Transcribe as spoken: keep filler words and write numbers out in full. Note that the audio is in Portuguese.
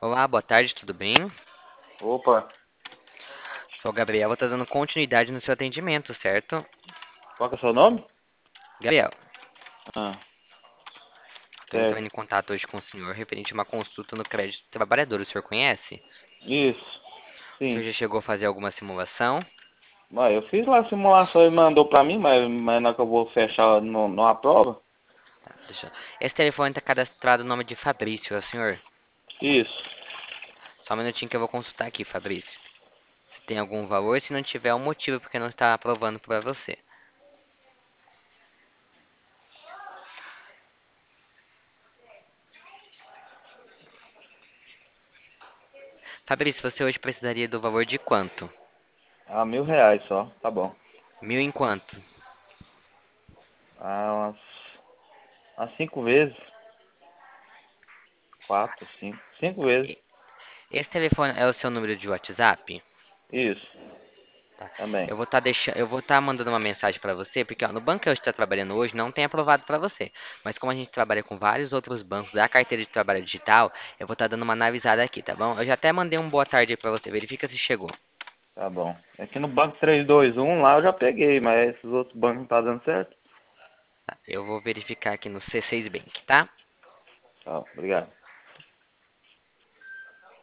Olá, boa tarde, tudo bem? Opa, Sou o Gabriel, vou estar dando continuidade no seu atendimento, certo? qual que é o seu nome? Gabriel, Ah, estou entrando certo. em contato hoje com o senhor referente a uma consulta no crédito trabalhador. O senhor conhece? Isso, O senhor sim. já chegou a fazer alguma simulação? Mas eu fiz lá a simulação e mandou pra mim, mas, mas não é que eu vou fechar no, numa prova? Tá, deixa eu- Esse telefone está cadastrado no nome de Fabrício, é o senhor? Isso. Só um minutinho que eu vou consultar aqui, Fabrício. Se tem algum valor, se não tiver, é um motivo porque não está aprovando para você. Fabrício, você hoje precisaria do valor de quanto? Ah, mil reais só, tá bom. Mil em quanto? Ah, umas, umas cinco vezes. Quatro, cinco. Cinco vezes. E- Esse telefone é o seu número de WhatsApp? Isso, Tá. também. Eu vou estar deixando, eu vou estar mandando uma mensagem para você, porque ó, no banco que eu estou trabalhando hoje não tem aprovado para você. Mas como a gente trabalha com vários outros bancos da carteira de trabalho digital, eu vou estar dando uma analisada aqui, tá bom? Eu já até mandei um boa tarde aí para você, verifica se chegou. Tá bom. Aqui no banco três dois um lá eu já peguei, mas esses outros bancos não tá dando certo. Tá? Eu vou verificar aqui no C seis Bank, tá? Tá, obrigado.